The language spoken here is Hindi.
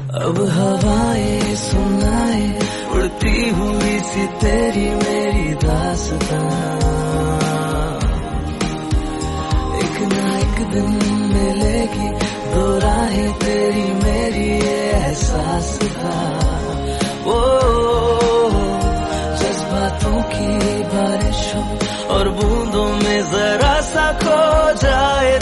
अब हवाएं सुनाए उड़ती हुई सी तेरी मेरी दास्तां, एक ना एक दिन मिलेगी दो राहें तेरी मेरी ये एहसास था। ओ जज्बातों की बारिश हो और बूंदों में जरा सा खो जाए